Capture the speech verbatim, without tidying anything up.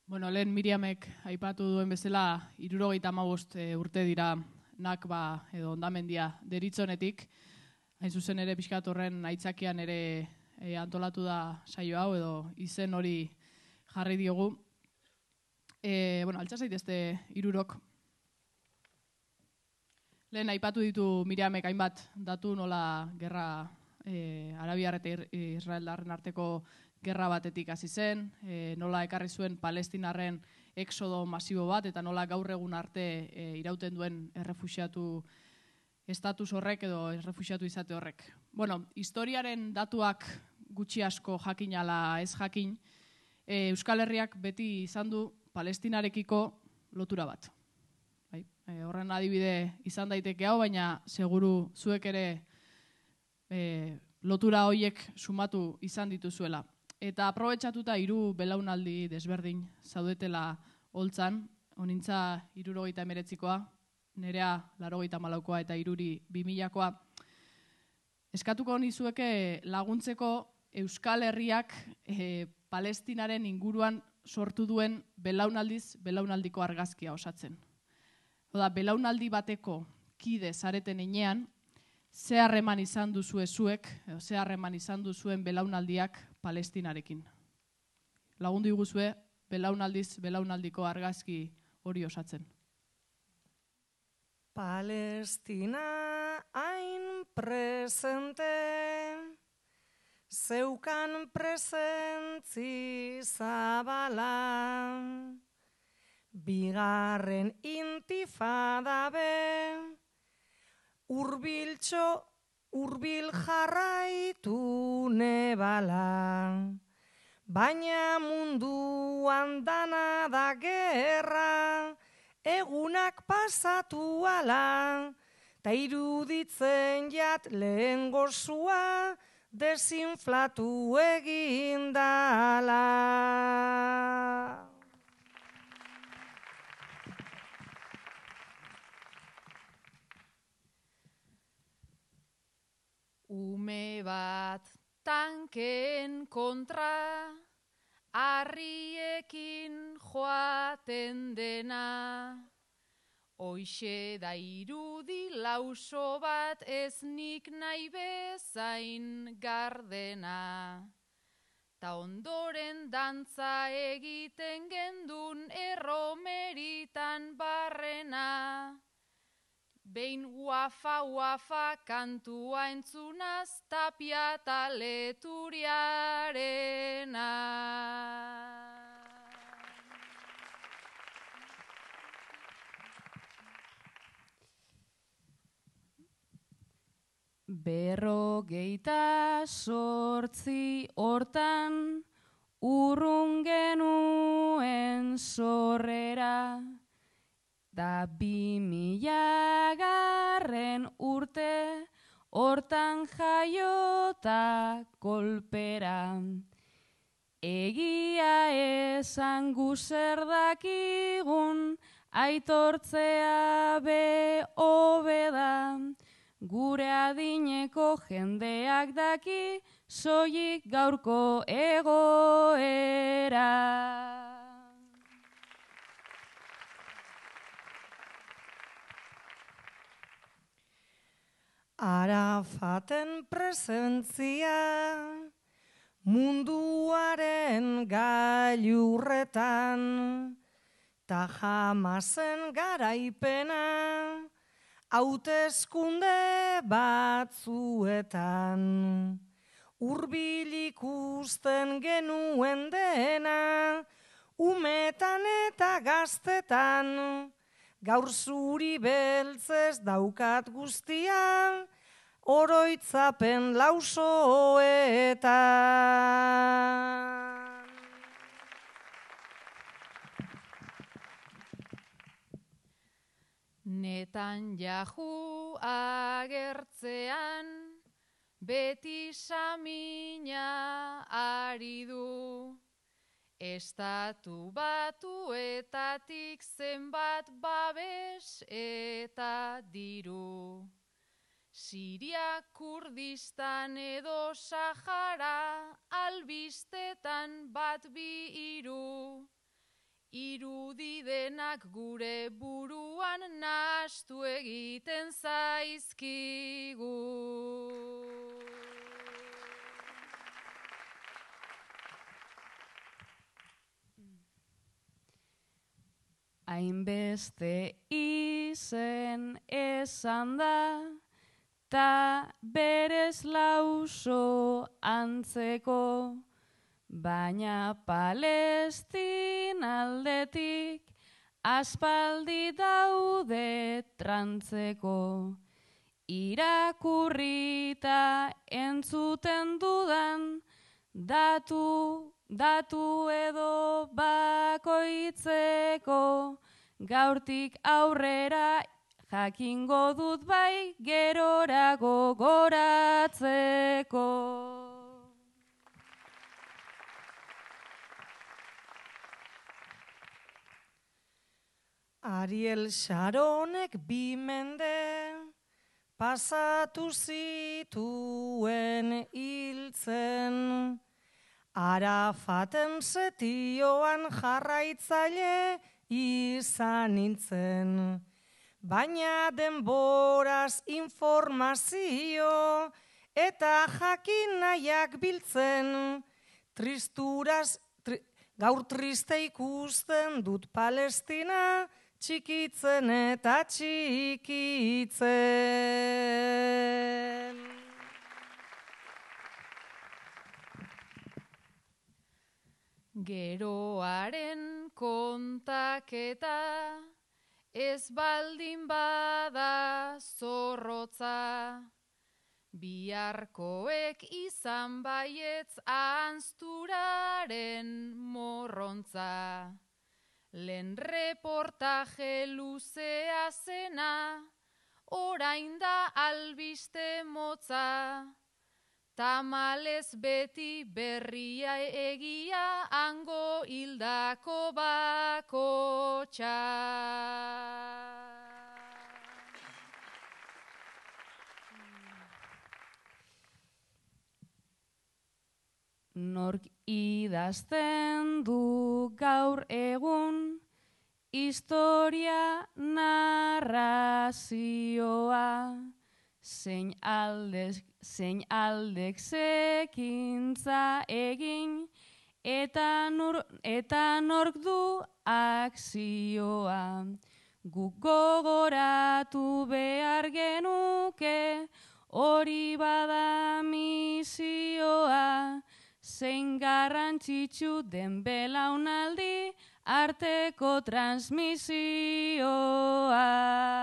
Bueno, lehen Miriamek aipatu duen bezala, hirurogeita hamabost urte dira Nakba edo hondamendia deritzonetik. Hain zuzen ere pixkat horren aitzakian ere e, antolatu da saio hau edo izen hori jarri diogu. E, bueno, altza zaitezte hirurok. Lehen aipatu ditu Miriamek hainbat datu nola gerra e, Arabiar eta Israeldarren arteko gerra batetik hasi zen, e, nola ekarri zuen Palestinarren exodo masibo bat eta nola gaur egun arte e, irauten duen errefuxiatu estatus horrek edo errefuxiatu izate horrek. Bueno, historiaren datuak gutxi asko jakin ala ez jakin, e, Euskal Herriak beti izan du Palestinarekiko lotura bat. Bai? E, horren adibide izan daiteke hau, baina seguru zuek ere e, lotura horiek sumatu izan dituzuela. Eta aprobetxatuta hiru belaunaldi desberdin zaudetela holtzan, honintza hirurogeita hemeretzikoa, nerea laurogeita hamalaukoa eta hiruri bimilakoa. Eskatuko nizueke laguntzeko Euskal Herriak e, Palestinaren inguruan sortu duen belaunaldiz belaunaldiko argazkia osatzen. Oda, belaunaldi bateko kide zareten enean, ze harreman izan duzue zuek, ze harreman izan duzuen belaunaldiak Palestinarekin. Lagundu iguzue, belaunaldiz belaunaldiko argazki hori osatzen. Palestina hain presente, zeukan presentzi zabala, bigarren intifada be, urbiltxo, urbil jarraitu nebala, baina munduan dana da gerra, egunak pasatu ala, ta iruditzen jat lehen gozua, desinflatu egin dala. Ume bat tanken kontra, harriekin joaten dena, hoixe da irudi lauso bat ez nik nahi bezain gardena. Ta ondoren dantza egiten gendun erromeritan barrena, behin uafa uafa kantua entzunaz Tapia eta Leturiarena. Berrogeita sortzi hortan urrun genuen sorrera, da bi mila garren urte hortan jaiota kolpera. Egia esan zer dakigun, aitortzea be hobeda, gure adineko jendeak daki soilik gaurko egoera. Arafaten presentzia munduaren gailurretan, ta Hamasen garaipena hauteskunde batzuetan. Hurbil ikusten genuen dena, umetan eta gaztetan, gaur zuri beltzez daukat guztia, oroitzapen lausoetan. Netanyahu agertzean, beti samina ari du, estatu batuetatik zenbat babes eta diru. Siria, Kurdistan edo Sahara, albistetan bat bi hiru. irudi denak gure buruan nahastu egiten zaizkigu. Hainbeste izen esan da, ta berez lauso antzeko, baina Palestin aldetik aspaldi daude trantzeko. Irakurrita entzuten dudan datu Datu edo bakoitzeko, gaurtik aurrera jakingo dut bai gerora gogoratzeko. Ariel Sharonek bi mende pasatu zituen hiltzen, Arafaten setioan jarraitzaile izan nintzen, baina denboraz informazio eta jakin nahiak biltzen, tristuraz, tri, gaur triste ikusten dut Palestina, txikitzen eta txikitzen. Geroaren kontaketa ez baldin bada zorrotza, biharkoek izan baietz ahanzturaren morrontza. Lehen reportaje luzea zena, orain da albiste motza, tamalez beti berria egia hango hildako bakotxa. Nork idazten du gaur egun historia narrazioa, zein aldez zein aldek zekintza egin, eta, nur, eta nork du akzioa. Guk gogoratu behar genuke, hori bada misioa, zein garrantzitsu den belaunaldi arteko transmisioa.